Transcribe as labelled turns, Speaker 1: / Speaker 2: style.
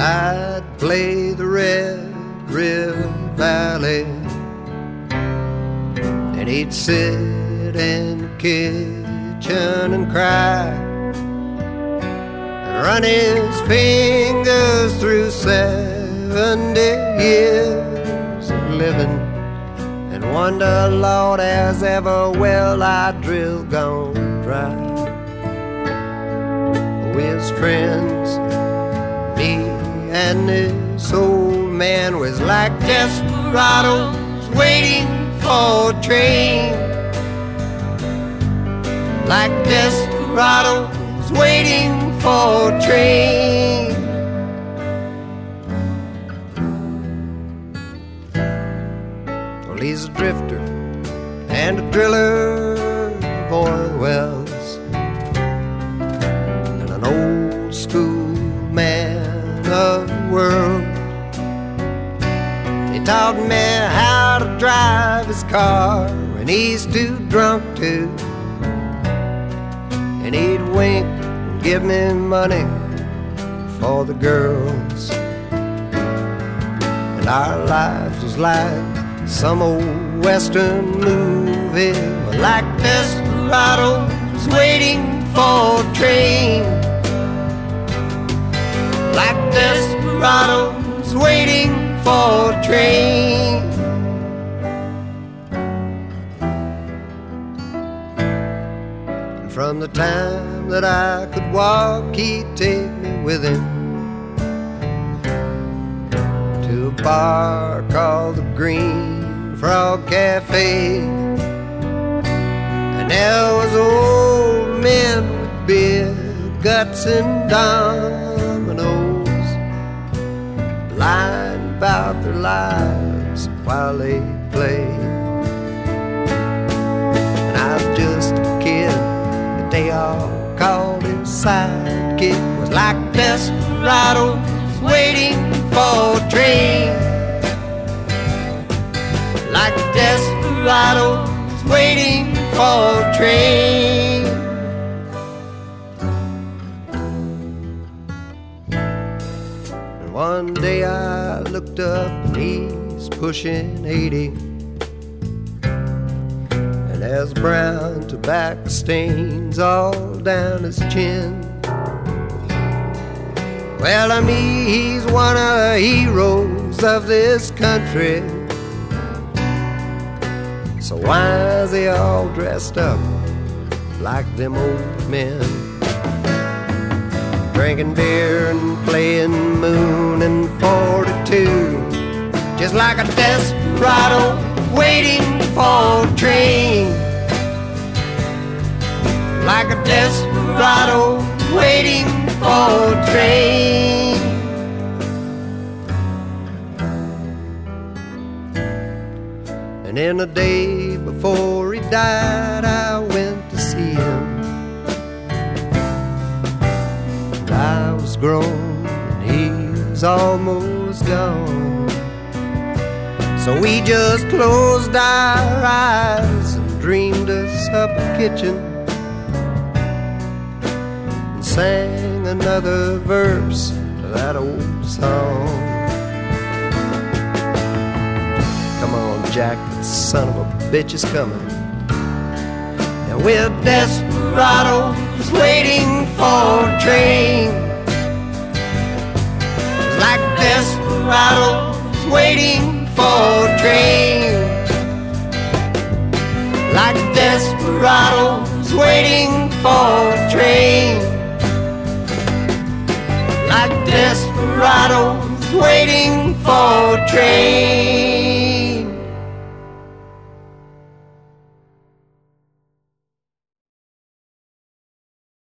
Speaker 1: I'd play the Red River Valley, and he'd sit in the kitchen and cry, and run his fingers through 70 years of living, and wonder, Lord, has ever well I drill gone dry. His friends, me and this old man, was like desperados waiting for a train, like desperados waiting for a train. Well, he's a drifter and a driller of oil wells, an old school man of the world. He taught me how to drive his car when he's too drunk to, and he'd wink and give me money for the girls. And our lives was like some old western movie, like desperados waiting for a train, like desperados waiting for a train. And from the time that I could walk, he'd take me with him to a bar called the Green Frog Cafe. And there was old men with beer guts and dominoes, lying about their lives while they played. And I was just a kid that they all called him sidekick, was like desperados waiting for a train, like desperados waiting for a train. And one day I looked up and he's pushing 80, and there's brown tobacco stains all down his chin. Well, to me, he's one of the heroes of this country. So why is he all dressed up like them old men, drinking beer and playing Moon and 42, just like a desperado waiting for a train, like a desperado waiting for a train. And in the day before he died, I went to see him, and I was grown and he was almost gone. So we just closed our eyes and dreamed us up a kitchen, and sang another verse to that old song. Come on, Jack, the son of a bitch is coming, and we're desperados waiting for a train, like desperados waiting for a train, like desperados waiting for a train, like desperados waiting for a train.